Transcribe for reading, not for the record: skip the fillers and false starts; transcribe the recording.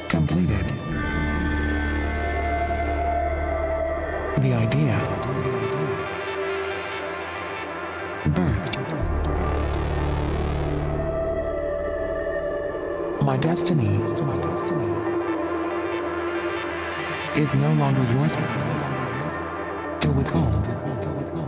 Completed. The idea. Birthed. My destiny is no longer yours to withhold.